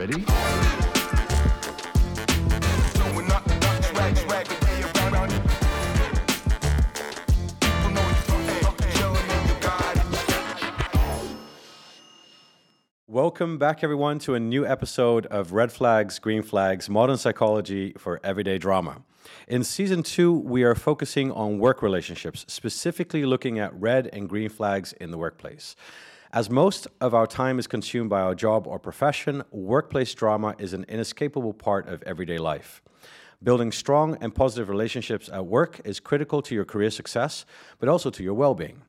ready? Welcome back, everyone, to a new episode of Red Flags, Green Flags, Modern Psychology for Everyday Drama. In Season 2, we are focusing on work relationships, specifically looking at red and green flags in the workplace. As most of our time is consumed by our job or profession, workplace drama is an inescapable part of everyday life. Building strong and positive relationships at work is critical to your career success, but also to your well-being.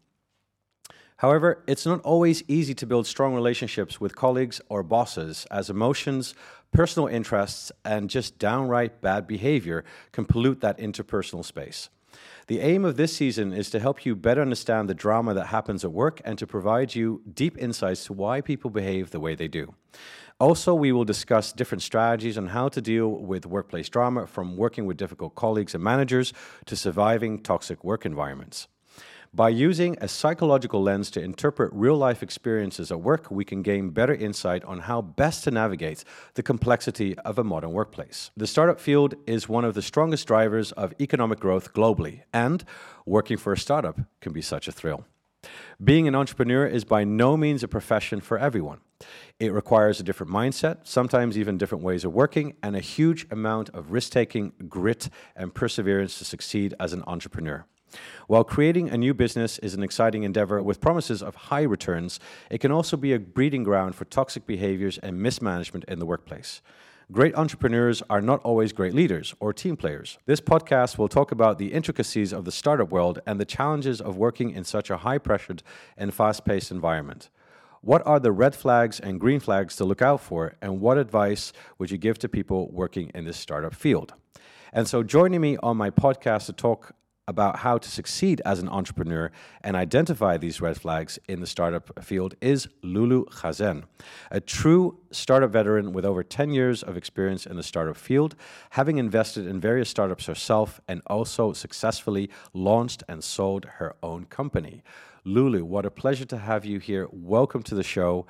However, it's not always easy to build strong relationships with colleagues or bosses, as emotions, personal interests, and just downright bad behavior can pollute that interpersonal space. The aim of this season is to help you better understand the drama that happens at work and to provide you deep insights to why people behave the way they do. Also, we will discuss different strategies on how to deal with workplace drama, from working with difficult colleagues and managers to surviving toxic work environments. By using a psychological lens to interpret real-life experiences at work, we can gain better insight on how best to navigate the complexity of a modern workplace. The startup field is one of the strongest drivers of economic growth globally, and working for a startup can be such a thrill. Being an entrepreneur is by no means a profession for everyone. It requires a different mindset, sometimes even different ways of working, and a huge amount of risk-taking, grit, and perseverance to succeed as an entrepreneur. While creating a new business is an exciting endeavor with promises of high returns, it can also be a breeding ground for toxic behaviors and mismanagement in the workplace. Great entrepreneurs are not always great leaders or team players. This podcast will talk about the intricacies of the startup world and the challenges of working in such a high-pressured and fast-paced environment. What are the red flags and green flags to look out for, and what advice would you give to people working in this startup field? And so joining me on my podcast to talk about how to succeed as an entrepreneur and identify these red flags in the startup field is Lulu Khazen, a true startup veteran with over 10 years of experience in the startup field, having invested in various startups herself and also successfully launched and sold her own company. Lulu, what a pleasure to have you here. Welcome to the show.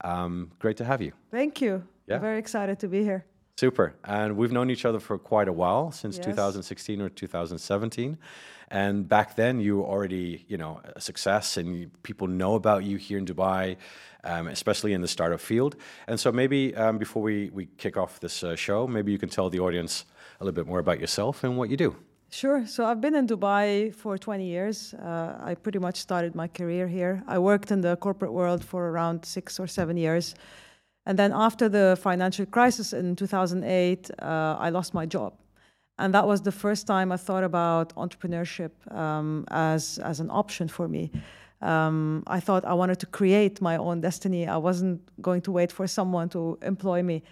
Great to have you. Thank you. Yeah. I'm very excited to be here. Super. And we've known each other for quite a while, since Yes. 2016 or 2017. And back then you were already, a success, and people know about you here in Dubai, especially in the startup field. And so maybe before we kick off this show, maybe you can tell the audience a little bit more about yourself and what you do. Sure. So I've been in Dubai for 20 years. I pretty much started my career here. I worked in the corporate world for around 6 or 7 years. And then after the financial crisis in 2008, I lost my job. And that was the first time I thought about entrepreneurship as an option for me. I thought I wanted to create my own destiny. I wasn't going to wait for someone to employ me.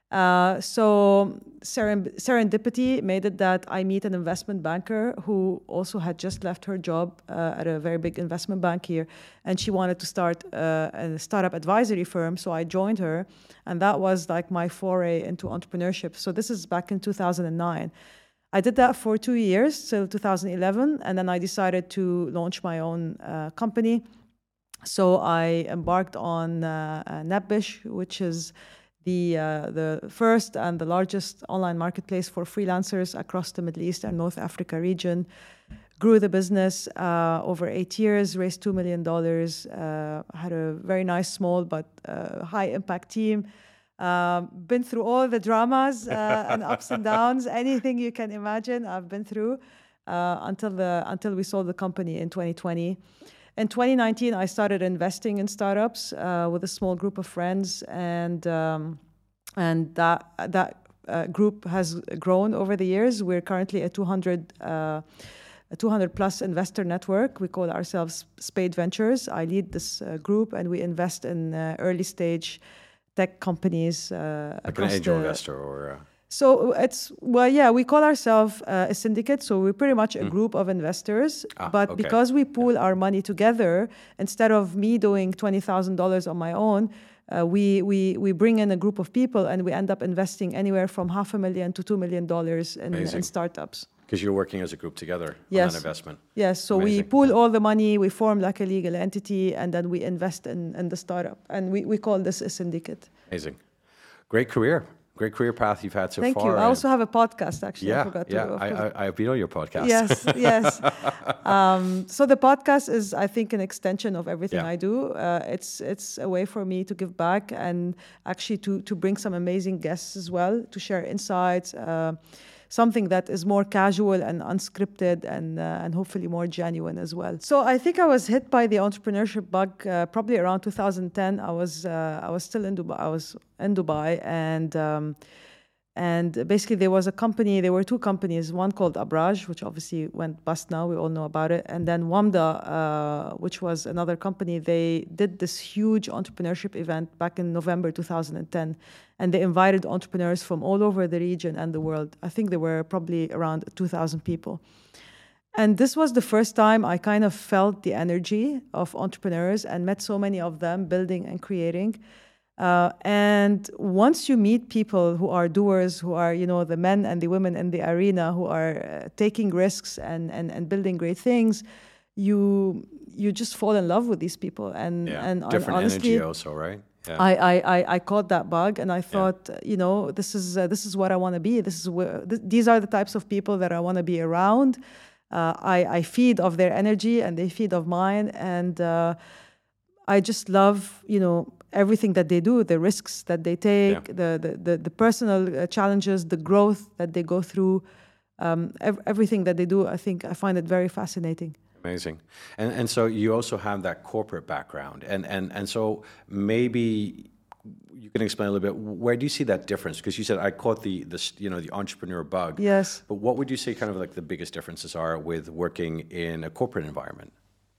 So serendipity made it that I meet an investment banker who also had just left her job at a very big investment bank here, and she wanted to start a startup advisory firm. So I joined her, and that was like my foray into entrepreneurship. So this is back in 2009. I did that for 2 years till 2011, and then I decided to launch my own company. So I embarked on Netbish, which is the first and the largest online marketplace for freelancers across the Middle East and North Africa region. Grew the business over 8 years, raised $2 million, had a very nice, small but high impact team. Been through all the dramas and ups and downs, anything you can imagine I've been through until we sold the company in 2020. In 2019, I started investing in startups with a small group of friends, and that group has grown over the years. We're currently a 200 plus investor network. We call ourselves Spade Ventures. I lead this group, and we invest in early stage tech companies. Like an angel investor or... So we call ourselves a syndicate. So we're pretty much a group of investors. But because we pool our money together, instead of me doing $20,000 on my own, we bring in a group of people, and we end up investing anywhere from $500,000 to $2 million in startups. Because you're working as a group together on that investment. Yes, so we pool all the money, we form like a legal entity, and then we invest in the startup. And we call this a syndicate. Amazing. Great career. Great career path you've had so Thank far. you. I also have a podcast, actually. Yeah, I forgot to. I've been on your podcast. Yes, yes. So the podcast is, I think, an extension of everything I do. It's a way for me to give back and actually to bring some amazing guests as well, to share insights, something that is more casual and unscripted and hopefully more genuine as well. So I think I was hit by the entrepreneurship bug probably around 2010. I was still in Dubai. I was in Dubai and basically there were two companies, one called Abraj, which obviously went bust now, we all know about it, and then Wamda, which was another company. They did this huge entrepreneurship event back in November 2010, and they invited entrepreneurs from all over the region and the world. I think there were probably around 2,000 people. And this was the first time I kind of felt the energy of entrepreneurs and met so many of them building and creating. And once you meet people who are doers, who are, the men and the women in the arena who are taking risks and building great things, you just fall in love with these people. And different honestly, energy also, right? Yeah. I caught that bug, and I thought, this is what I want to be. These are the types of people that I want to be around. I feed off their energy, and they feed off mine, and I just love, everything that they do, the risks that they take, the personal challenges, the growth that they go through, everything that they do. I find it very fascinating. Amazing. And so you also have that corporate background. And so maybe you can explain a little bit, where do you see that difference? Because you said I caught the entrepreneur bug. Yes. But what would you say kind of like the biggest differences are with working in a corporate environment?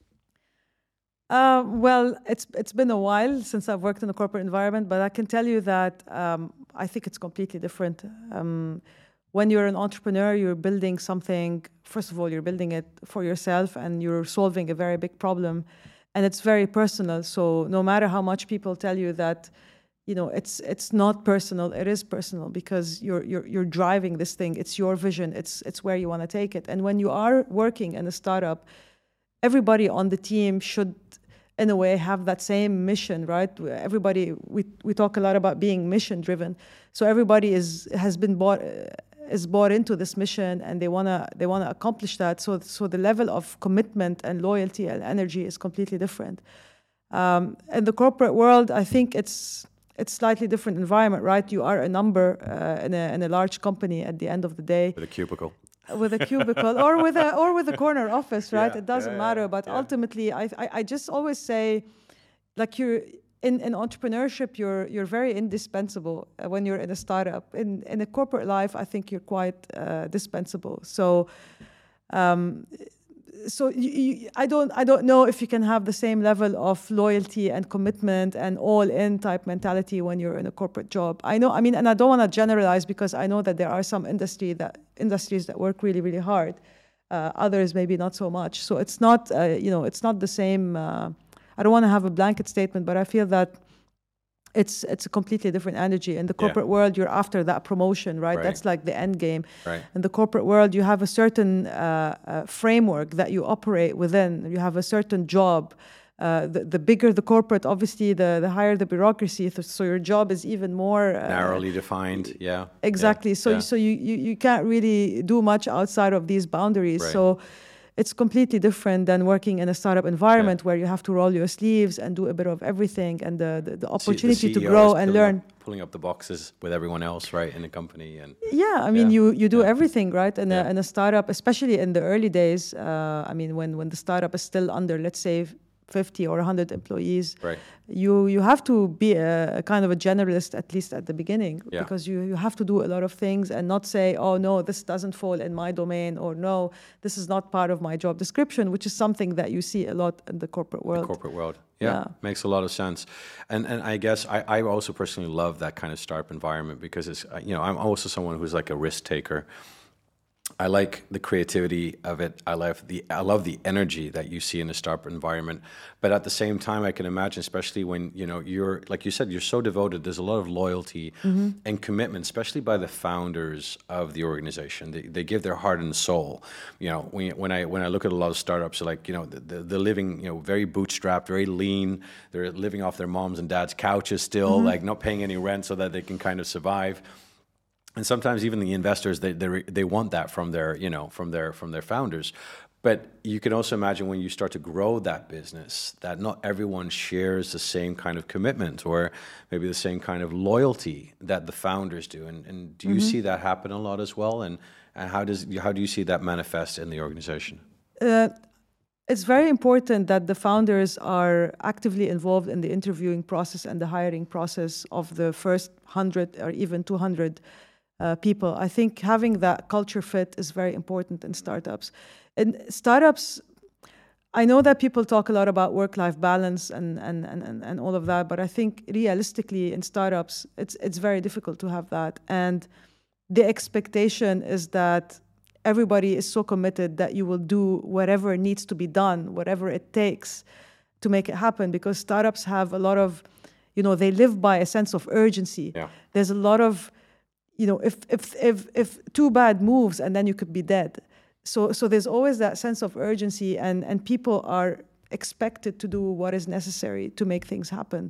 Well, it's been a while since I've worked in a corporate environment, but I can tell you that I think it's completely different. When you're an entrepreneur, you're building something. First of all, you're building it for yourself, and you're solving a very big problem, and it's very personal. So no matter how much people tell you that, it's not personal, it is personal, because you're driving this thing. It's your vision. It's where you want to take it. And when you are working in a startup, everybody on the team should, in a way, have that same mission, right? Everybody, we talk a lot about being mission driven. So everybody is bought into this mission, and they wanna accomplish that. So the level of commitment and loyalty and energy is completely different. In the corporate world, I think it's slightly different environment, right? You are a number in a large company at the end of the day. With a cubicle. With a cubicle or with a corner office, right? It doesn't matter. But ultimately, I just always say, like, you're in entrepreneurship, you're very indispensable when you're in a startup. In a corporate life, I think you're quite dispensable. So I don't know if you can have the same level of loyalty and commitment and all-in type mentality when you're in a corporate job. And I don't want to generalize, because I know that there are some industries that work really, really hard. Others maybe not so much. So it's not it's not the same. I don't want to have a blanket statement, but I feel that it's a completely different energy. In the corporate world, you're after that promotion, right? That's like the end game. Right. In the corporate world, you have a certain framework that you operate within. You have a certain job. The bigger the corporate, obviously, the higher the bureaucracy. So your job is even more narrowly defined. Yeah. Exactly. So you can't really do much outside of these boundaries. Right. So it's completely different than working in a startup environment where you have to roll your sleeves and do a bit of everything, and the opportunity to grow and learn. Pulling up the boxes with everyone else, right, in the company. And you do everything, right, in a startup, especially in the early days. When the startup is still under, let's say, 50 or 100 employees, right. You have to be a kind of a generalist, at least at the beginning, because you have to do a lot of things and not say, oh no, this doesn't fall in my domain, or no, this is not part of my job description, which is something that you see a lot in the corporate world. Makes a lot of sense. And I guess I also personally love that kind of startup environment, because it's I'm also someone who's like a risk taker. I like the creativity of it. I love the energy that you see in a startup environment. But at the same time, I can imagine, especially when you're like you said, you're so devoted. There's a lot of loyalty and commitment, especially by the founders of the organization. They give their heart and soul. When I look at a lot of startups, like they're living very bootstrapped, very lean. They're living off their moms and dads' couches still, like not paying any rent so that they can kind of survive. And sometimes even the investors, they want that from their founders. But you can also imagine when you start to grow that business, that not everyone shares the same kind of commitment or maybe the same kind of loyalty that the founders do. And do you see that happen a lot as well? And how do you see that manifest in the organization? It's very important that the founders are actively involved in the interviewing process and the hiring process of the first 100 or even 200 people. I think having that culture fit is very important in startups. In startups, I know that people talk a lot about work-life balance and all of that, but I think realistically in startups, it's very difficult to have that. And the expectation is that everybody is so committed that you will do whatever needs to be done, whatever it takes to make it happen, because startups have a lot of, they live by a sense of urgency. Yeah. There's a lot of, if too bad moves and then you could be dead. So there's always that sense of urgency, and people are expected to do what is necessary to make things happen.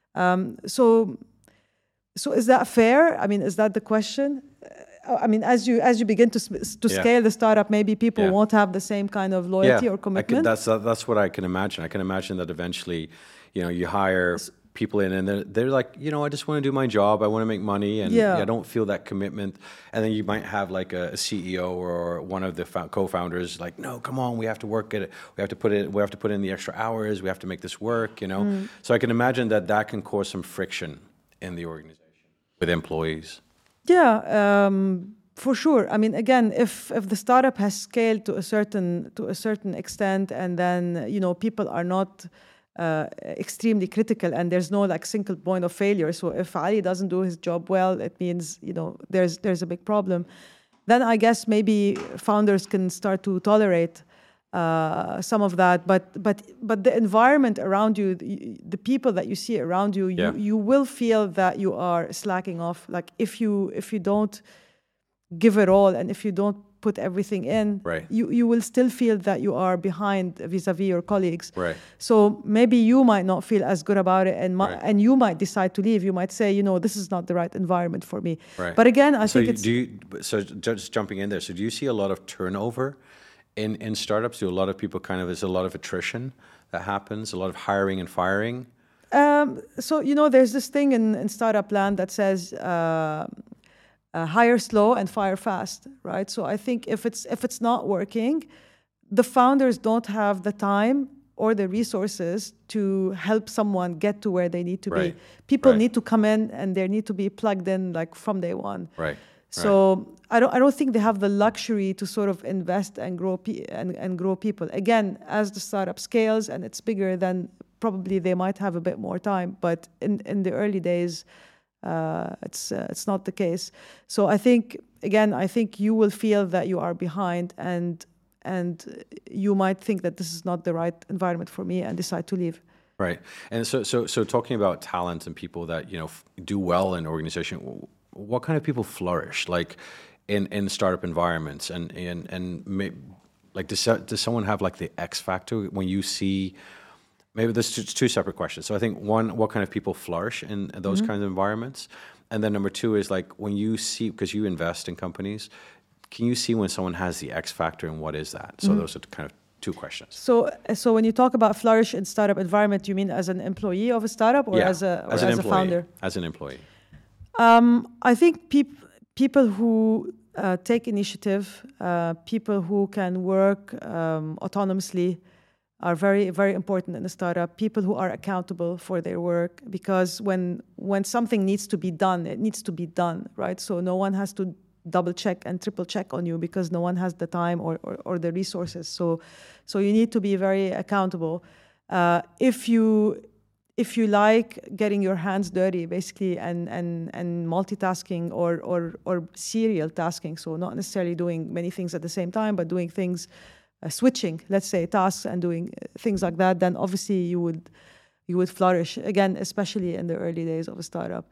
So is that fair? I mean, is that the question? I mean, as you begin to scale the startup, maybe people won't have the same kind of loyalty or commitment. That's what I can imagine. I can imagine that eventually, you hire people in and they're like, I just want to do my job. I want to make money, and I don't feel that commitment. And then you might have like a CEO or one of the co-founders like, no, come on, we have to work at it. We have to put in the extra hours. We have to make this work. So I can imagine that can cause some friction in the organization with employees. Yeah, for sure. I mean, again, if the startup has scaled to a certain extent, and then people are not extremely critical, and there's no like single point of failure. So if Ali doesn't do his job well, it means there's a big problem. Then I guess maybe founders can start to tolerate some of that. But the environment around you, the people that you see around you, you will feel that you are slacking off. Like if you don't give it all, and if you don't put everything in, you will still feel that you are behind vis-a-vis your colleagues. Right. So maybe you might not feel as good about it, and you might decide to leave. You might say, this is not the right environment for me. Right. But again, I think it's... So just jumping in there, so do you see a lot of turnover in startups? Do a lot of people is a lot of attrition that happens, a lot of hiring and firing? So, there's this thing in startup land that says... hire slow and fire fast, right? So I think if it's not working, the founders don't have the time or the resources to help someone get to where they need to be. People need to come in, and they need to be plugged in like from day one. Right. So I don't think they have the luxury to sort of invest and grow grow people. Again, as the startup scales and it's bigger, then probably they might have a bit more time. But in the early days, it's not the case. So I think you will feel that you are behind, and you might think that this is not the right environment for me and decide to leave. Right. And so talking about talent and people that do well in organization, what kind of people flourish like in startup environments, and like does someone have like the X factor when you see? Maybe there's two separate questions. So I think one, what kind of people flourish in those kinds of environments? And then number two is like when you see, because you invest in companies, can you see when someone has the X factor, and what is that? So those are kind of two questions. So when you talk about flourish in startup environment, you mean as an employee of a startup or as a founder? As an employee. I think people who take initiative, people who can work autonomously, are very, very important in a startup. People who are accountable for their work, because when something needs to be done, it needs to be done, right? So no one has to double check and triple check on you, because no one has the time or the resources. So you need to be very accountable. If if you like getting your hands dirty, basically, and multitasking or serial tasking, so not necessarily doing many things at the same time, but doing things, switching, let's say, tasks and doing things like that, then obviously you would flourish. Again, especially in the early days of a startup.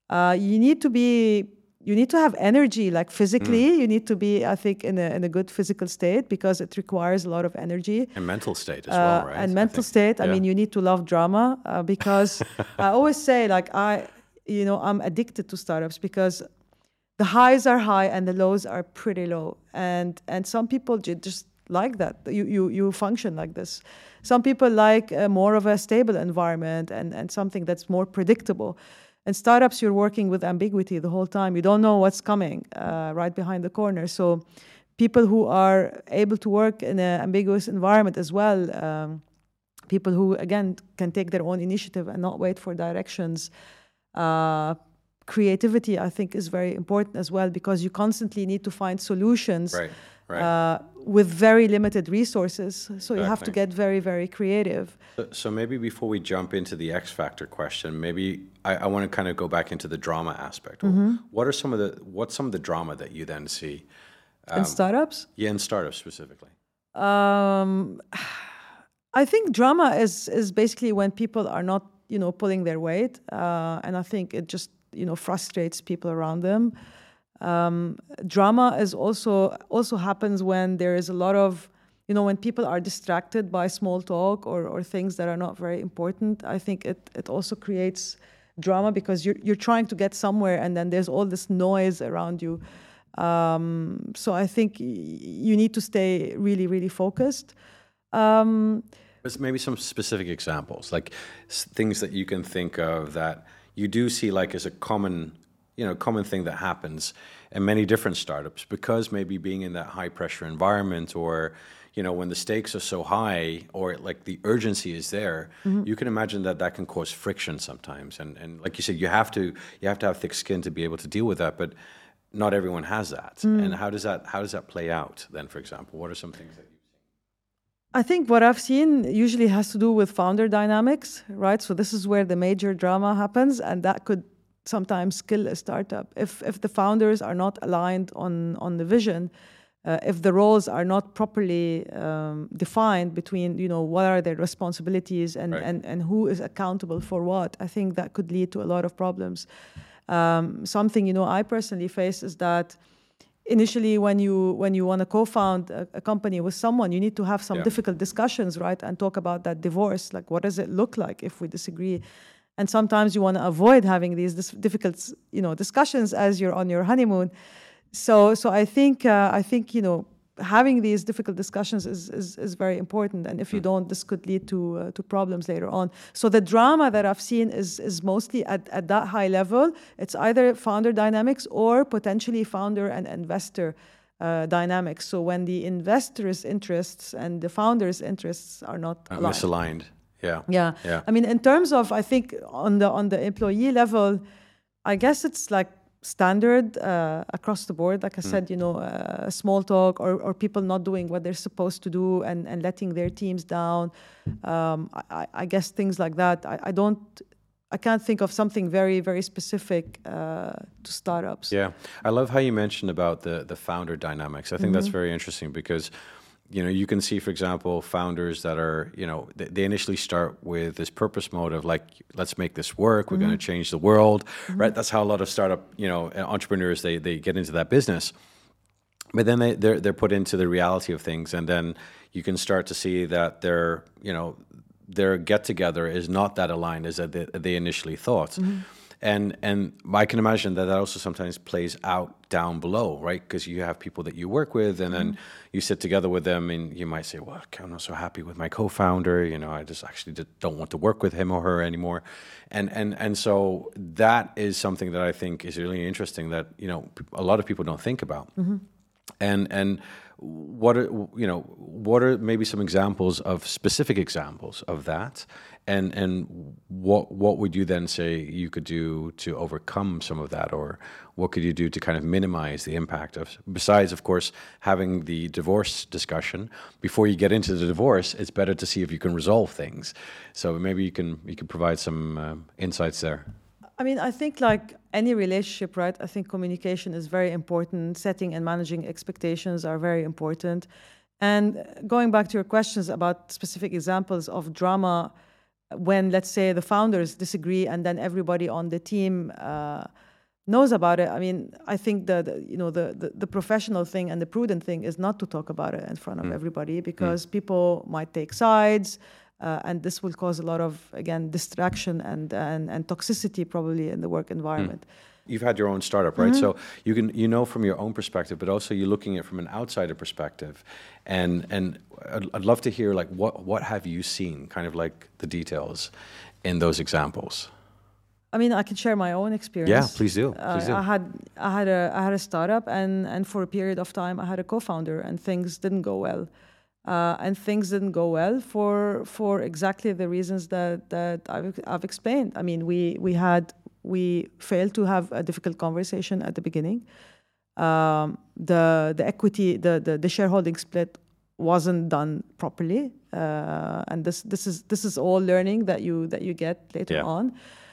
You need to have energy, like physically. You need to be, I think, in a good physical state, because it requires a lot of energy. And mental state as well, right? And mental state. I mean, you need to love drama, because I always say, like, I'm addicted to startups, because the highs are high and the lows are pretty low. And some people just like that. You function like this. Some people like more of a stable environment and something that's more predictable. In startups, you're working with ambiguity the whole time. You don't know what's coming right behind the corner. So people who are able to work in an ambiguous environment as well, people who, again, can take their own initiative and not wait for directions. Creativity, I think, is very important as well, because you constantly need to find solutions with very limited resources. So you have to get very, very creative. So maybe before we jump into the X factor question, maybe I want to kind of go back into the drama aspect. What's some of the drama that you then see in startups? Yeah, in startups specifically. I think drama is basically when people are not, pulling their weight, and I think it just, frustrates people around them. Drama is also happens when there is a lot of, when people are distracted by small talk or things that are not very important. I think it also creates drama, because you're trying to get somewhere, and then there's all this noise around you. So I think you need to stay really, really focused. Maybe some specific examples, like things that you can think of that you do see like as a common thing that happens in many different startups, because maybe being in that high pressure environment, or when the stakes are so high, or like the urgency is there, you can imagine that can cause friction sometimes. And like you said, you have to have thick skin to be able to deal with that, but not everyone has that. And how does that play out then, for example? What are some things that you've seen? I think what I've seen usually has to do with founder dynamics, right? So this is where the major drama happens, and that could sometimes kill a startup. If the founders are not aligned on the vision, if the roles are not properly defined between, what are their responsibilities and who is accountable for what, I think that could lead to a lot of problems. Something, I personally face is that initially when you want to co-found a company with someone, you need to have some difficult discussions, right? And talk about that divorce, like what does it look like if we disagree? And sometimes you want to avoid having these difficult, discussions as you're on your honeymoon. So I think having these difficult discussions is very important. And if you don't, this could lead to problems later on. So the drama that I've seen is mostly at that high level. It's either founder dynamics or potentially founder and investor dynamics. So when the investor's interests and the founder's interests are not aligned. Misaligned. Yeah. I mean, in terms of, I think on the employee level, I guess it's like standard across the board. Like I said, small talk or people not doing what they're supposed to do and letting their teams down. I guess things like that. I can't think of something very, very specific to startups. Yeah, I love how you mentioned about the founder dynamics. I think that's very interesting, because you can see, for example, founders that are, they initially start with this purpose mode of like, let's make this work. We're going to change the world, right? That's how a lot of startup, entrepreneurs, they get into that business. But then they're put into the reality of things. And then you can start to see that their get together is not that aligned as they initially thought. And I can imagine that also sometimes plays out down below, right? Because you have people that you work with, and then you sit together with them, and you might say, well, I'm not so happy with my co-founder. I just actually don't want to work with him or her anymore. And so that is something that I think is really interesting that, a lot of people don't think about. And what are maybe some examples of specific examples of that? And what would you then say you could do to overcome some of that, or what could you do to kind of minimize the impact of, besides, of course, having the divorce discussion before you get into the divorce? It's better to see if you can resolve things. So maybe you can provide some insights there. I mean, I think like any relationship, right? I think communication is very important. Setting and managing expectations are very important. And going back to your questions about specific examples of drama, when, let's say, the founders disagree and then everybody on the team knows about it. I mean, I think the professional thing and the prudent thing is not to talk about it in front of everybody, because people might take sides. And this will cause a lot of, again, distraction and toxicity probably in the work environment. You've had your own startup, right? So you know from your own perspective, but also you're looking at it from an outsider perspective. And I'd love to hear, like, what have you seen, kind of like the details in those examples? I mean, I can share my own experience. Yeah, please do. Please do. I had a startup, and for a period of time I had a co-founder, and things didn't go well. And things didn't go well for exactly the reasons that I've explained. I mean, we failed to have a difficult conversation at the beginning. The equity, the shareholding split wasn't done properly, and this is all learning that you get later on.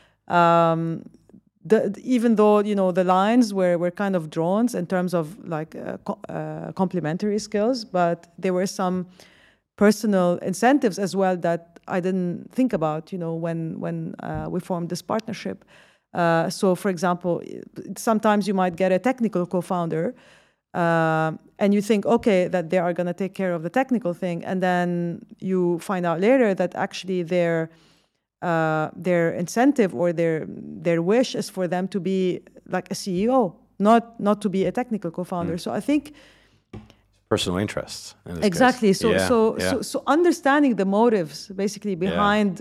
Even though the lines were kind of drawn in terms of like complementary skills, but there were some personal incentives as well that I didn't think about when we formed this partnership. So for example, sometimes you might get a technical co-founder and you think, okay, that they are going to take care of the technical thing, and then you find out later that actually their incentive or their wish is for them to be like a CEO, not to be a technical co-founder. So I think personal interests. In this exactly. Case. So understanding the motives basically behind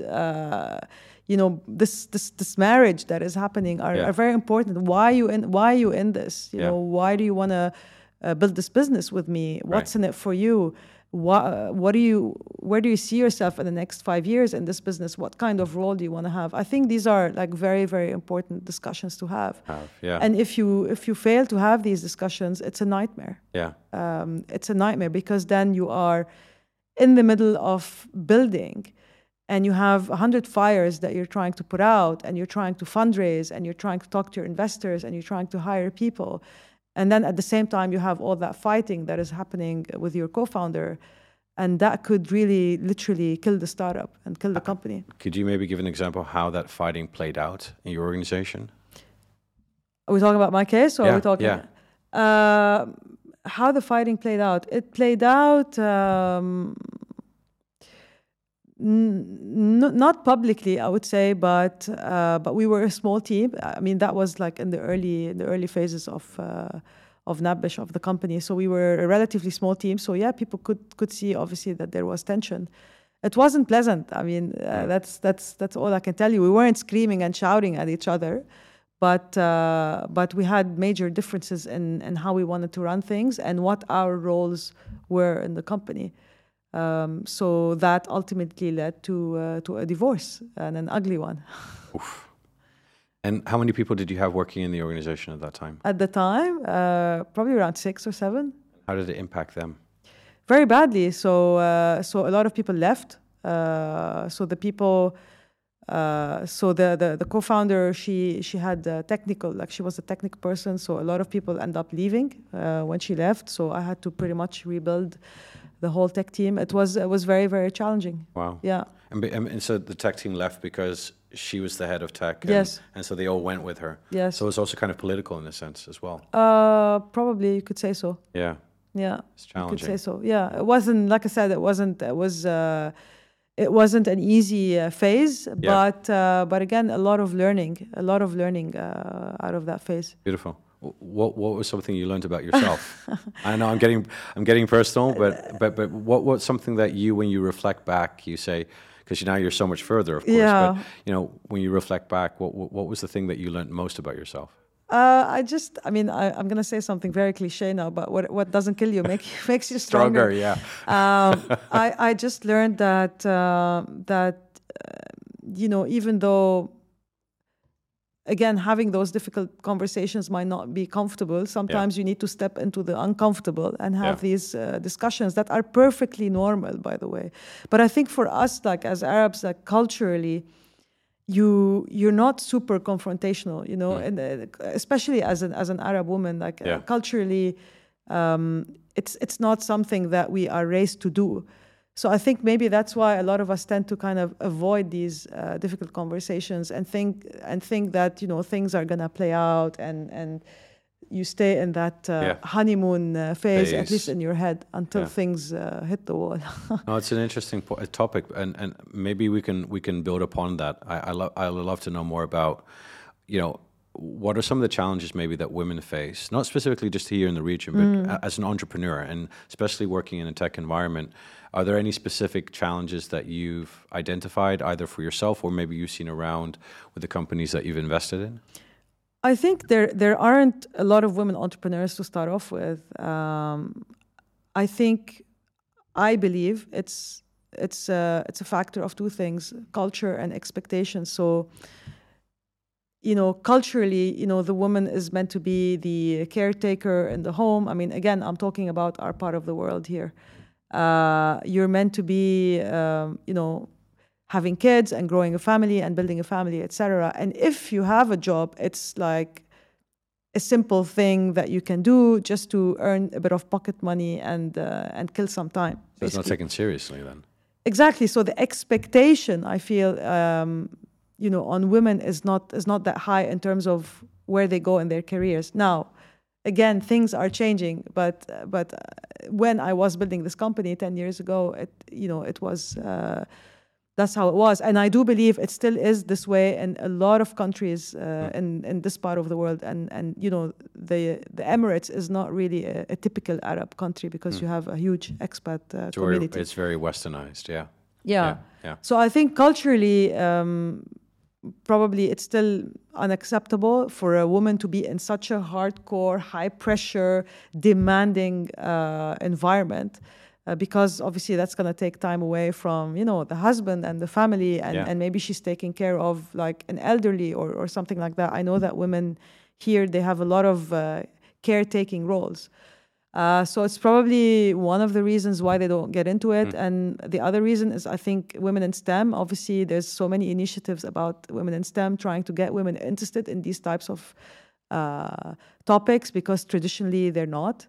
this marriage that is happening are very important. Why are you in this? Why do you want to build this business with me? What's in it for you? Where do you see yourself in the next 5 years in this business? What kind of role do you want to have? I think these are like very, very important discussions to have. And if you fail to have these discussions, it's a nightmare. It's a nightmare, because then you are in the middle of building and you have 100 fires that you're trying to put out, and you're trying to fundraise, and you're trying to talk to your investors, and you're trying to hire people. And then at the same time, you have all that fighting that is happening with your co-founder. And that could really, literally kill the startup and kill the company. Could you maybe give an example of how that fighting played out in your organization? Are we talking about my case, or are we talking... How the fighting played out? It played out... not publicly, I would say, but we were a small team. I mean, that was like in the early phases of NABISH, of the company. So we were a relatively small team. So yeah, people could see obviously that there was tension. It wasn't pleasant. I mean, that's all I can tell you. We weren't screaming and shouting at each other, but we had major differences in how we wanted to run things and what our roles were in the company. So that ultimately led to a divorce, and an ugly one. Oof. And how many people did you have working in the organization at that time? At the time, probably around 6 or 7. How did it impact them? Very badly. So a lot of people left. So the people, the co-founder, she had technical, like she was a technical person. So a lot of people end up leaving when she left. So I had to pretty much rebuild the whole tech team. It was very, very challenging. Wow. Yeah. And so the tech team left because she was the head of tech. And, yes. And so they all went with her. Yes. So it's also kind of political in a sense as well. Probably you could say so. Yeah. Yeah. It's challenging. You could say so. Yeah. It wasn't, like I said, it wasn't an easy phase, but again, a lot of learning out of that phase. Beautiful. What was something you learned about yourself? I know I'm getting personal, but what's something that you, when you reflect back, you say, because now you're so much further, of course. Yeah. But when you reflect back, what was the thing that you learned most about yourself? I'm going to say something very cliche now, but what doesn't kill you makes you stronger. Yeah. I just learned that even though, again, having those difficult conversations might not be comfortable, sometimes you need to step into the uncomfortable and have these discussions that are perfectly normal, by the way. But I think for us, like as Arabs, like culturally, you're not super confrontational, and especially as an Arab woman, like culturally, it's not something that we are raised to do. So I think maybe that's why a lot of us tend to kind of avoid these difficult conversations and think that things are gonna play out, and you stay in that honeymoon phase, at least in your head, until things hit the wall. No, it's an interesting topic, and maybe we can build upon that. I love to know more about, what are some of the challenges maybe that women face, not specifically just here in the region, but as an entrepreneur, and especially working in a tech environment. Are there any specific challenges that you've identified, either for yourself or maybe you've seen around with the companies that you've invested in? I think there aren't a lot of women entrepreneurs to start off with. I believe it's a factor of two things: culture and expectations. So, culturally, the woman is meant to be the caretaker in the home. I mean, again, I'm talking about our part of the world here. You're meant to be, having kids and growing a family and building a family, etc. And if you have a job, it's like a simple thing that you can do just to earn a bit of pocket money and kill some time. So it's not taken seriously then. Exactly. So the expectation, I feel, on women is not that high in terms of where they go in their careers. Now, again, things are changing, but when I was building this company 10 years ago, it was that's how it was, and I do believe it still is this way in a lot of countries in this part of the world. And the Emirates is not really a typical Arab country because you have a huge expat community. It's very westernized, yeah. So I think culturally, probably it's still unacceptable for a woman to be in such a hardcore, high-pressure, demanding environment, because obviously that's going to take time away from, the husband and the family, and maybe she's taking care of like an elderly or something like that. I know that women here, they have a lot of caretaking roles. So it's probably one of the reasons why they don't get into it. And the other reason is, I think, women in STEM. Obviously, there's so many initiatives about women in STEM trying to get women interested in these types of topics, because traditionally they're not.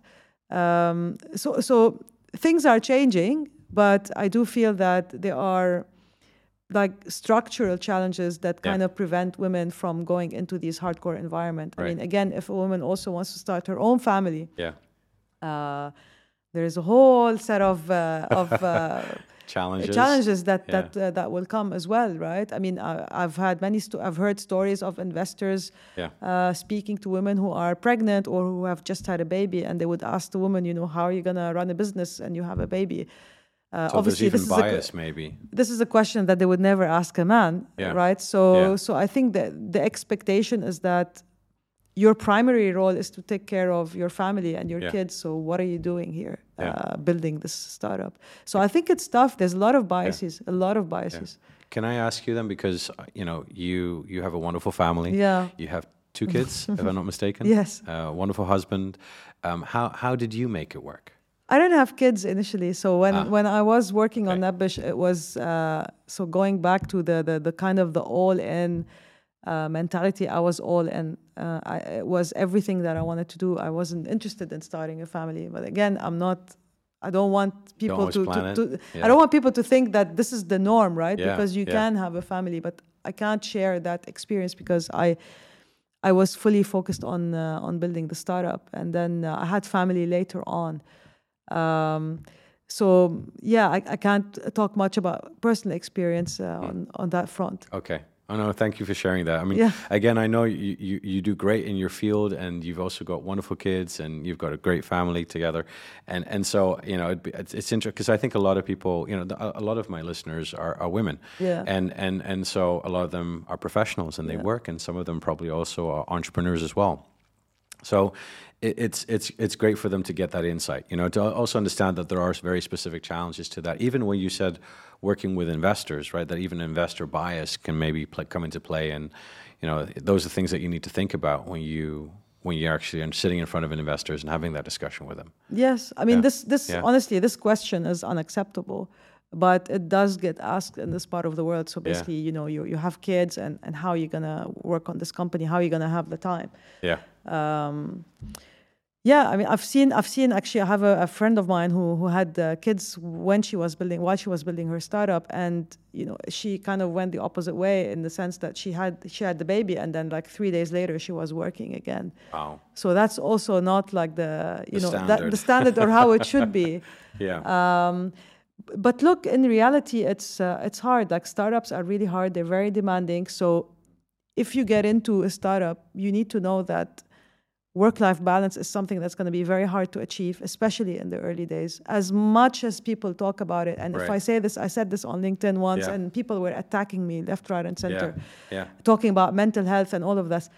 So things are changing, but I do feel that there are like structural challenges that kind of prevent women from going into these hardcore environments. Right. I mean, again, if a woman also wants to start her own family, there's a whole set of challenges that will come as well, right? I mean, I've heard stories of investors speaking to women who are pregnant or who have just had a baby, and they would ask the woman, how are you going to run a business and you have a baby? So obviously, there's even bias, maybe. This is a question that they would never ask a man, right? So I think that the expectation is that your primary role is to take care of your family and your kids. So what are you doing here, building this startup? So I think it's tough. There's a lot of biases, Can I ask you then, because, you have a wonderful family. Yeah. You have 2 kids, if I'm not mistaken. Yes. Wonderful husband. How did you make it work? I didn't have kids initially. So when I was working on NetBush, it was, so going back to the kind of the all-in mentality, I was all in. It was everything that I wanted to do. I wasn't interested in starting a family. But again, I don't want people I don't want people to think that this is the norm, right? Because you can have a family, but I can't share that experience because I was fully focused on building the startup, and then I had family later on. So I can't talk much about personal experience on that front. Okay. Oh, no, thank you for sharing that. I mean, again, I know you do great in your field, and you've also got wonderful kids, and you've got a great family together. And so, it's interesting because I think a lot of people, a lot of my listeners are women. Yeah. And so a lot of them are professionals and they work, and some of them probably also are entrepreneurs as well. So it's great for them to get that insight, to also understand that there are very specific challenges to that. Even when you said working with investors, right, that even investor bias can maybe come into play, and those are things that you need to think about when you're actually sitting in front of investors and having that discussion with them. Yes, I mean honestly, this question is unacceptable. But it does get asked in this part of the world. So basically, you have kids, and how are you going to work on this company? How are you going to have the time? Yeah. I mean, I've seen actually, I have a friend of mine who had kids while she was building her startup. And, she kind of went the opposite way, in the sense that she had the baby, and then like 3 days later she was working again. Wow. So that's also not like the standard or how it should be. Yeah. But look, in reality, it's hard. Like, startups are really hard. They're very demanding. So if you get into a startup, you need to know that work-life balance is something that's going to be very hard to achieve, especially in the early days. As much as people talk about it, and if I say this, I said this on LinkedIn once, and people were attacking me left, right, and center, talking about mental health and all of this.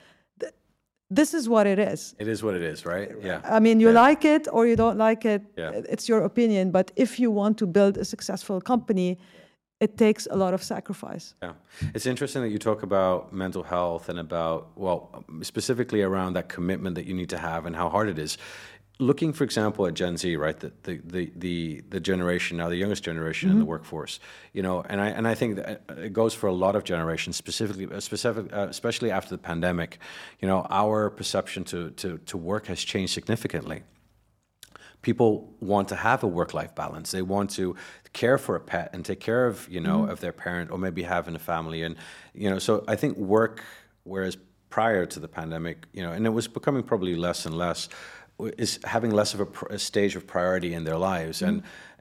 This is what it is. It is what it is, right? Yeah. I mean, you like it or you don't like it. Yeah. It's your opinion. But if you want to build a successful company, it takes a lot of sacrifice. Yeah. It's interesting that you talk about mental health and about, specifically around that commitment that you need to have and how hard it is. Looking, for example, at Gen Z, right, the generation now, the youngest generation in the workforce, and I think that it goes for a lot of generations, especially after the pandemic. Our perception to work has changed significantly. People want to have a work-life balance. They want to care for a pet and take care of, of their parent, or maybe having a family, and so I think work, whereas prior to the pandemic, and it was becoming probably less and less, is having less of a stage of priority in their lives. And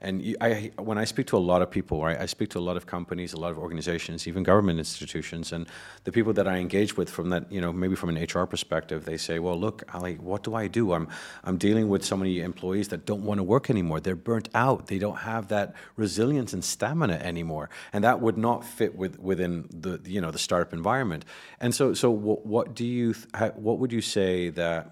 when I speak to a lot of people, right, I speak to a lot of companies, a lot of organizations, even government institutions, and the people that I engage with from that, maybe from an HR perspective, they say, well, look, Ali, what do I do? I'm dealing with so many employees that don't want to work anymore. They're burnt out. They don't have that resilience and stamina anymore. And that would not fit within the startup environment. And so what would you say that,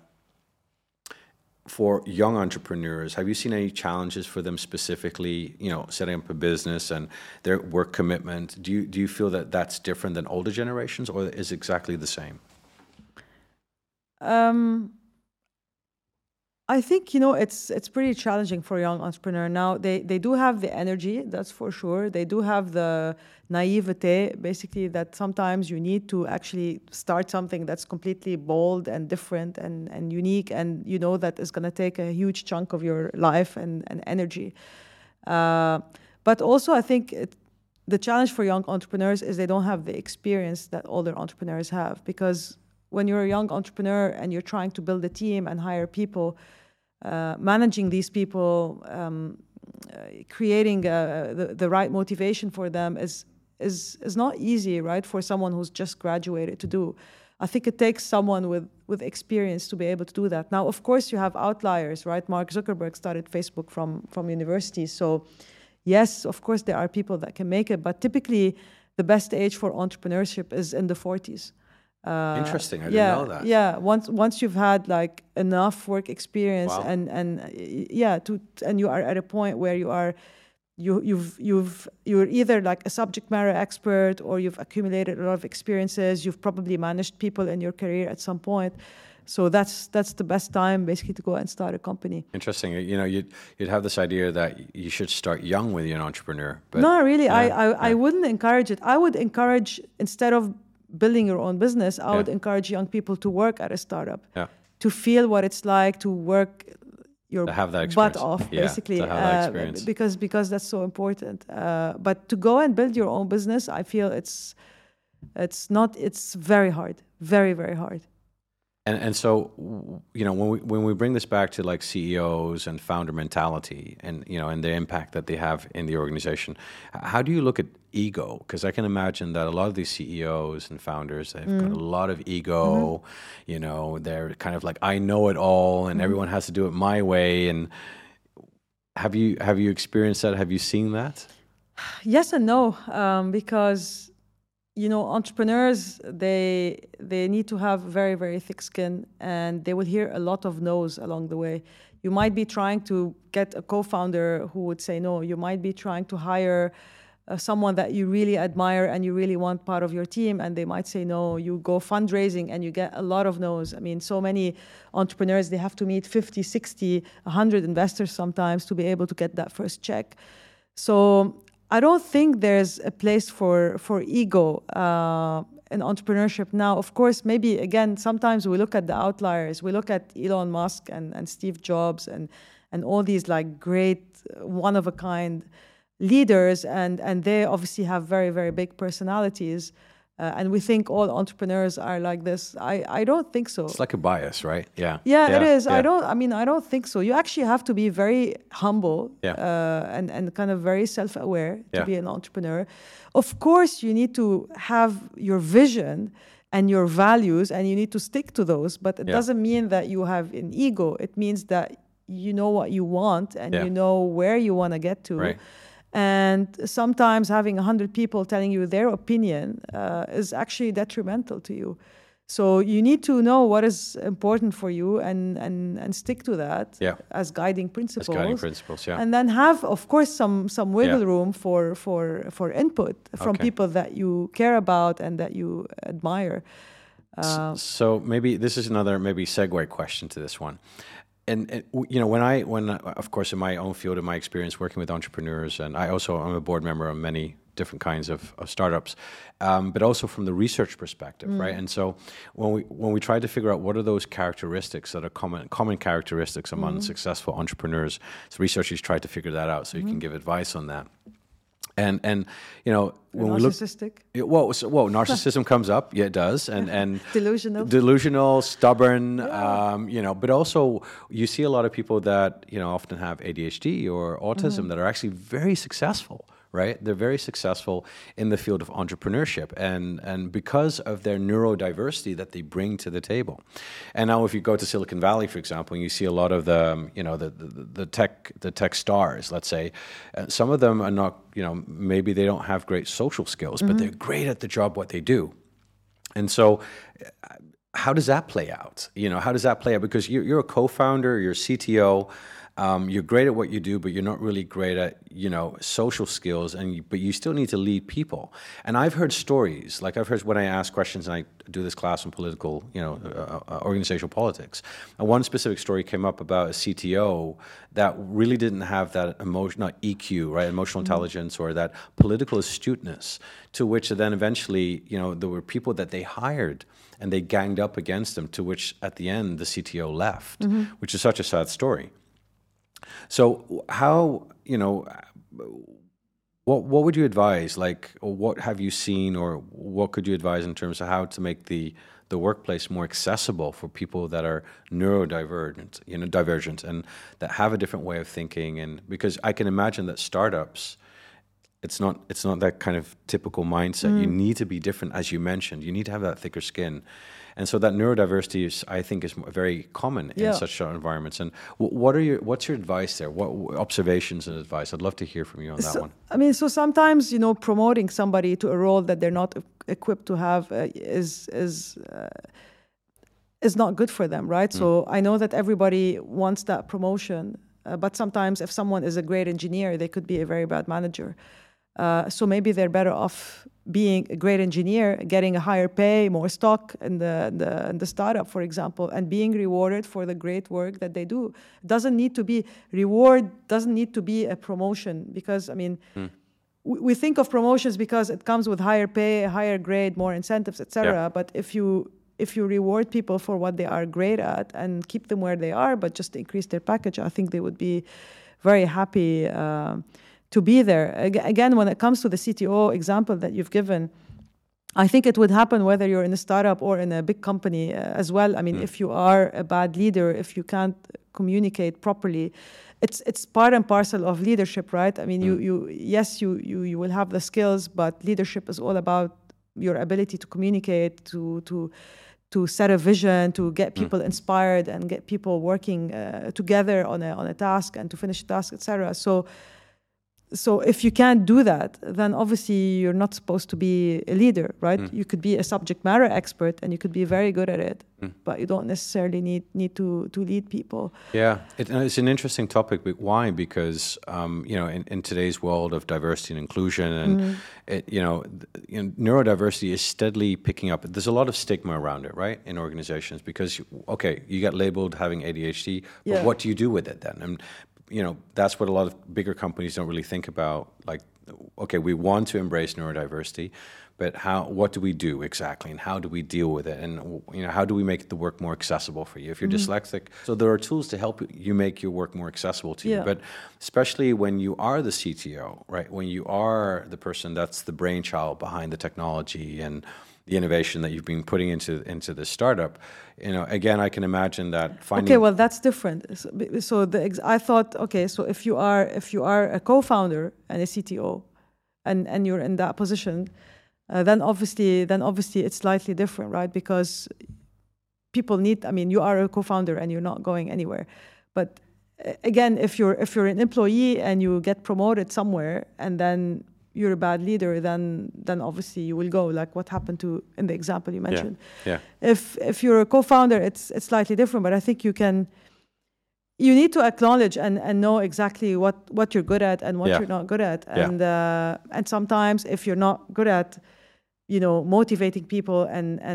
for young entrepreneurs, have you seen any challenges for them specifically, setting up a business and their work commitment? Do you feel that that's different than older generations, or is it exactly the same? I think, it's pretty challenging for a young entrepreneur. Now, they do have the energy, that's for sure. They do have the naivete, basically, that sometimes you need to actually start something that's completely bold and different and unique, and that is going to take a huge chunk of your life and energy. But also, I think the challenge for young entrepreneurs is they don't have the experience that older entrepreneurs have, because when you're a young entrepreneur and you're trying to build a team and hire people, managing these people, creating the right motivation for them is not easy, right, for someone who's just graduated to do. I think it takes someone with experience to be able to do that. Now, of course, you have outliers, right? Mark Zuckerberg started Facebook from university. So, yes, of course, there are people that can make it. But typically, the best age for entrepreneurship is in the 40s. Interesting. I didn't know that. Yeah. Once you've had like enough work experience, wow. and you are at a point where you're either like a subject matter expert, or you've accumulated a lot of experiences. You've probably managed people in your career at some point. So that's the best time basically to go and start a company. Interesting. You'd have this idea that you should start young with an entrepreneur. But no, really, I wouldn't encourage it. I would encourage, instead of building your own business, I would encourage young people to work at a startup, to feel what it's like to work your butt off, basically, to have that experience. because that's so important. But to go and build your own business, I feel it's very hard, very, very hard. And so, when we bring this back to like CEOs and founder mentality, and and the impact that they have in the organization, how do you look at ego? Because I can imagine that a lot of these CEOs and founders, they've got a lot of ego. They're kind of like, I know it all, and everyone has to do it my way. And have you experienced that? Have you seen that? Yes and no, because entrepreneurs, they need to have very, very thick skin, and they will hear a lot of no's along the way. You might be trying to get a co-founder who would say no. You might be trying to hire someone that you really admire and you really want part of your team, and they might say no. You go fundraising and you get a lot of no's. I mean, so many entrepreneurs, they have to meet 50, 60, 100 investors sometimes to be able to get that first check. So I don't think there's a place for ego in entrepreneurship now. Of course, maybe, again, sometimes we look at the outliers. We look at Elon Musk and Steve Jobs and all these like great, one-of-a-kind leaders, and they obviously have very, very big personalities. And we think all entrepreneurs are like this. I don't think so. It's like a bias, right? Yeah. Yeah, it is. Yeah. I don't think so. You actually have to be very humble and kind of very self-aware to be an entrepreneur. Of course, you need to have your vision and your values, and you need to stick to those. But it doesn't mean that you have an ego. It means that you know what you want and you know where you want to get to. Right. And sometimes having 100 people telling you their opinion is actually detrimental to you. So you need to know what is important for you and stick to that as guiding principles. As guiding principles, And then have, of course, some wiggle room for input from people that you care about and that you admire. So maybe this is another segue question to this one. And when of course in my own field, in my experience working with entrepreneurs, and I'm a board member of many different kinds of startups, but also from the research perspective, right? And so when we try to figure out what are those characteristics that are common characteristics among successful entrepreneurs, so researchers try to figure that out so you can give advice on that. And when narcissistic? we look, narcissism comes up, it does, and delusional, stubborn, but also you see a lot of people that often have ADHD or autism that are actually very successful. Right, they're very successful in the field of entrepreneurship, and because of their neurodiversity that they bring to the table. And now, if you go to Silicon Valley, for example, and you see a lot of the tech stars, let's say, some of them are not, maybe they don't have great social skills, but they're great at the job what they do. And so, how does that play out? How does that play out? Because you're a co-founder, you're a CTO. You're great at what you do, but you're not really great at, social skills, but you still need to lead people. And I've heard stories, like I've heard when I ask questions, and I do this class on political, organizational politics. And one specific story came up about a CTO that really didn't have that not EQ, right, emotional intelligence, or that political astuteness, to which then eventually, there were people that they hired and they ganged up against them, to which at the end the CTO left, which is such a sad story. So how, what would you advise, or what have you seen, or what could you advise in terms of how to make the workplace more accessible for people that are neurodivergent, and that have a different way of thinking? And because I can imagine that startups, it's not that kind of typical mindset. You need to be different, as you mentioned. You need to have that thicker skin. And so that neurodiversity is very common in such environments. And what's your advice there? What observations and advice? I'd love to hear from you on that one. I mean, so sometimes, promoting somebody to a role that they're not equipped to have is not good for them, right? So I know that everybody wants that promotion, but sometimes if someone is a great engineer, they could be a very bad manager. So maybe they're better off being a great engineer, getting a higher pay, more stock in the startup, for example, and being rewarded for the great work that they do. Doesn't need to be a promotion, because we think of promotions because it comes with higher pay, higher grade, more incentives, etc. But if you reward people for what they are great at and keep them where they are, but just increase their package, I think they would be very happy to be there. Again, when it comes to the CTO example that you've given, I think it would happen whether you're in a startup or in a big company as well. I mean, if you are a bad leader, if you can't communicate properly, it's part and parcel of leadership, right? I mean, you will have the skills, but leadership is all about your ability to communicate, to set a vision, to get people inspired and get people working together on a task and to finish a task, etc. So So if you can't do that, then obviously you're not supposed to be a leader, right? You could be a subject matter expert and you could be very good at it, but you don't necessarily need to lead people. Yeah, it's an interesting topic. But why? Because in today's world of diversity and inclusion, and neurodiversity is steadily picking up. There's a lot of stigma around it, right, in organizations, because you get labeled having ADHD, but what do you do with it then? And that's what a lot of bigger companies don't really think about. Like, okay, we want to embrace neurodiversity, but what do we do exactly, and how do we deal with it, and how do we make the work more accessible for you if you're dyslexic? So there are tools to help you make your work more accessible to you. But especially when you are the CTO, right? When you are the person that's the brainchild behind the technology and the innovation that you've been putting into the startup, again, I can imagine that finding. Okay, well, that's different. So I thought, okay, so if you are a co-founder and a CTO, and you're in that position, then obviously it's slightly different, right? Because people need. I mean, you are a co-founder and you're not going anywhere. But again, if you're an employee and you get promoted somewhere and then you're a bad leader, then obviously you will go, like what happened in the example you mentioned. Yeah. If you're a co-founder, it's slightly different, but I think you need to acknowledge and know exactly what you're good at and what you're not good at. And sometimes if you're not good at, motivating people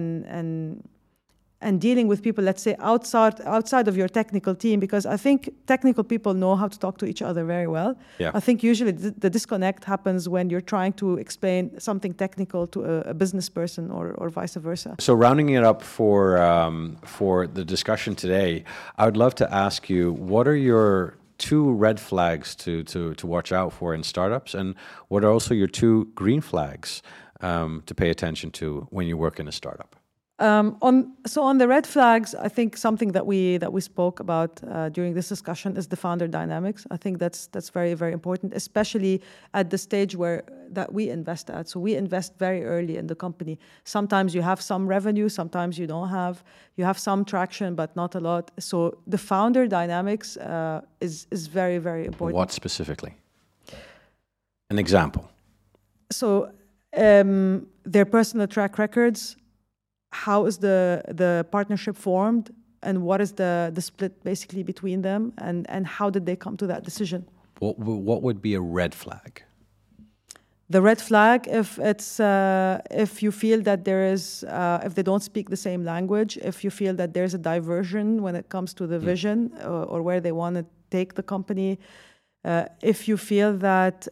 and dealing with people, let's say outside of your technical team, because I think technical people know how to talk to each other very well. Yeah. I think usually the disconnect happens when you're trying to explain something technical to a business person or vice versa. So rounding it up for the discussion today, I would love to ask you, what are your 2 red flags to watch out for in startups, and what are also your 2 green flags to pay attention to when you work in a startup? On the red flags, I think something that we spoke about during this discussion is the founder dynamics. I think that's very, very important, especially at the stage that we invest at. So we invest very early in the company. Sometimes you have some revenue, sometimes you don't have. You have some traction, but not a lot. So the founder dynamics is very, very important. What specifically? An example. So their personal track records. How is the partnership formed, and what is the split basically between them, and how did they come to that decision? What would be a red flag? The red flag, if you feel that if they don't speak the same language, if you feel that there's a diversion when it comes to the vision or where they want to take the company, if you feel that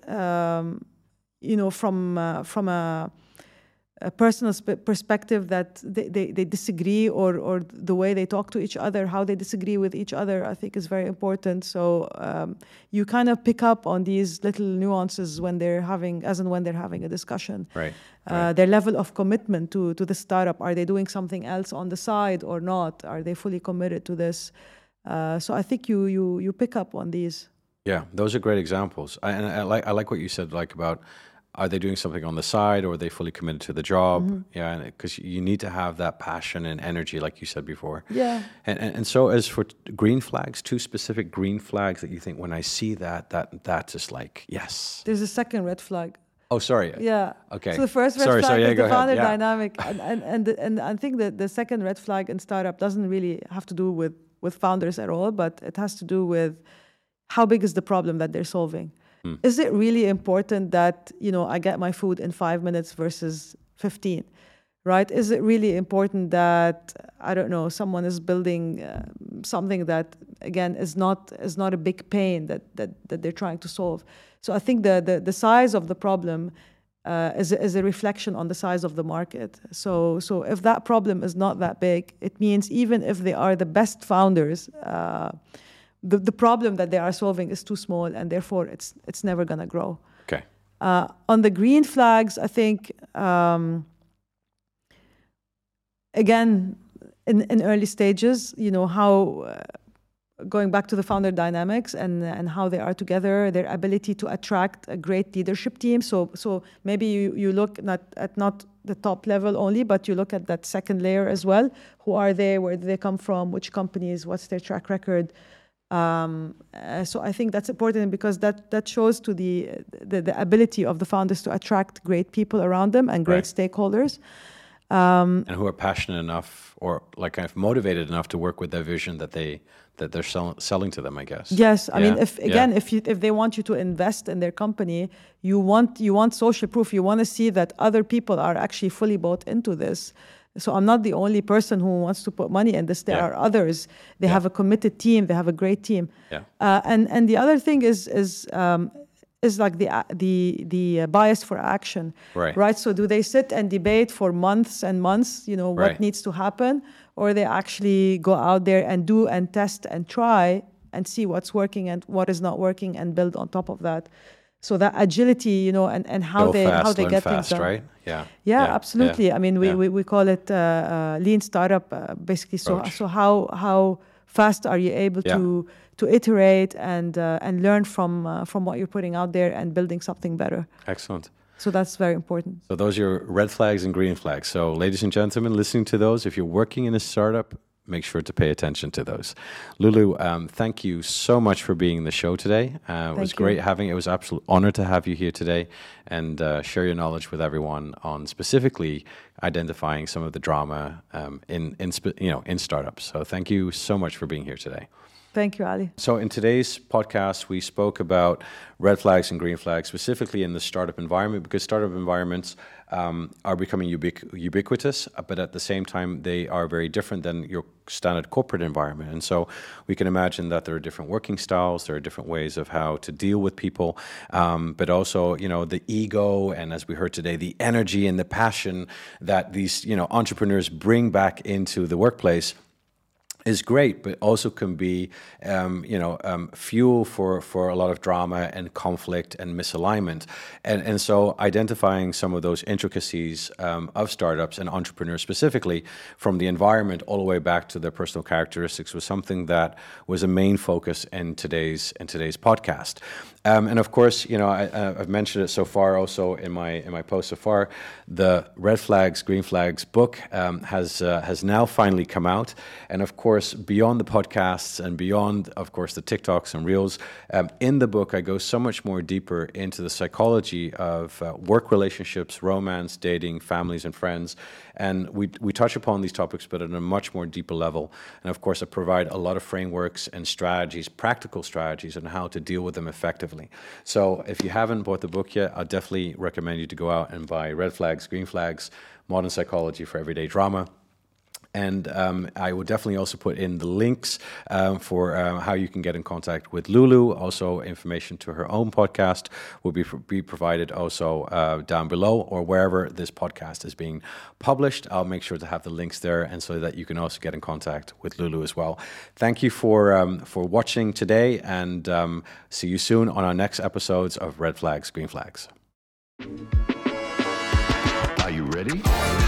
from a personal perspective that they disagree, or the way they talk to each other, how they disagree with each other, I think is very important. So you kind of pick up on these little nuances when they're having a discussion. Right. Their level of commitment to the startup. Are they doing something else on the side or not? Are they fully committed to this? So I think you pick up on these. Yeah, those are great examples. I like what you said, like about, are they doing something on the side, or are they fully committed to the job? Mm-hmm. Yeah, because you need to have that passion and energy, like you said before. Yeah. And so as for green flags, 2 specific green flags that you think, when I see that is like, yes. There's a second red flag. Oh, sorry. Yeah. Okay. So the first red flag is the founder dynamic, and I think that the second red flag in startup doesn't really have to do with founders at all, but it has to do with how big is the problem that they're solving. Is it really important that, I get my food in 5 minutes versus 15, right? Is it really important that, I don't know, someone is building something that, again, is not a big pain that they're trying to solve? So I think the size of the problem is a reflection on the size of the market. So if that problem is not that big, it means even if they are the best founders, the problem that they are solving is too small, and therefore it's never going to grow. Okay. On the green flags, I think, again, in early stages, how going back to the founder dynamics and how they are together, their ability to attract a great leadership team. So maybe you look at not the top level only, but you look at that second layer as well. Who are they? Where do they come from? Which companies? What's their track record? So I think that's important because that shows to the ability of the founders to attract great people around them and great stakeholders. And who are passionate enough or like kind of motivated enough to work with their vision that they're selling to them, I guess. Yes, I mean, if they want you to invest in their company, you want social proof. You want to see that other people are actually fully bought into this. So I'm not the only person who wants to put money in this. There are others. They have a committed team. They have a great team. Yeah. And the other thing is like the bias for action, right? So do they sit and debate for months and months, what needs to happen, or they actually go out there and do and test and try and see what's working and what is not working and build on top of that. So that agility, and how they get things done. Right? Yeah, absolutely. I mean, we call it lean startup, basically. So how fast are you able to iterate and learn from what you're putting out there and building something better? Excellent. So that's very important. So those are red flags and green flags. So ladies and gentlemen, listening to those, if you're working in a startup, make sure to pay attention to those. Lulu, thank you so much for being in the show today. It was great having. It was an absolute honor to have you here today and share your knowledge with everyone on specifically identifying some of the drama in startups. So thank you so much for being here today. Thank you, Ali. So in today's podcast, we spoke about red flags and green flags, specifically in the startup environment, because startup environments are becoming ubiquitous, but at the same time, they are very different than your standard corporate environment. And so we can imagine that there are different working styles, there are different ways of how to deal with people, but also, the ego, and as we heard today, the energy and the passion that these, entrepreneurs bring back into the workplace is great, but also can be, fuel for a lot of drama and conflict and misalignment. And so identifying some of those intricacies of startups and entrepreneurs specifically from the environment all the way back to their personal characteristics was something that was a main focus in today's podcast. And of course, I've mentioned it so far also in my post so far, the Red Flags, Green Flags book has now finally come out. And of course, beyond the podcasts and beyond, of course, the TikToks and Reels, in the book, I go so much more deeper into the psychology of work relationships, romance, dating, families, and friends. And we touch upon these topics, but at a much more deeper level. And of course, I provide a lot of frameworks and strategies, practical strategies on how to deal with them effectively. So if you haven't bought the book yet, I definitely recommend you to go out and buy Red Flags, Green Flags, Modern Psychology for Everyday Drama. And I will definitely also put in the links for how you can get in contact with Lulu. Also, information to her own podcast will be provided also down below or wherever this podcast is being published. I'll make sure to have the links there, and so that you can also get in contact with Lulu as well. Thank you for watching today, and see you soon on our next episodes of Red Flags, Green Flags. Are you ready?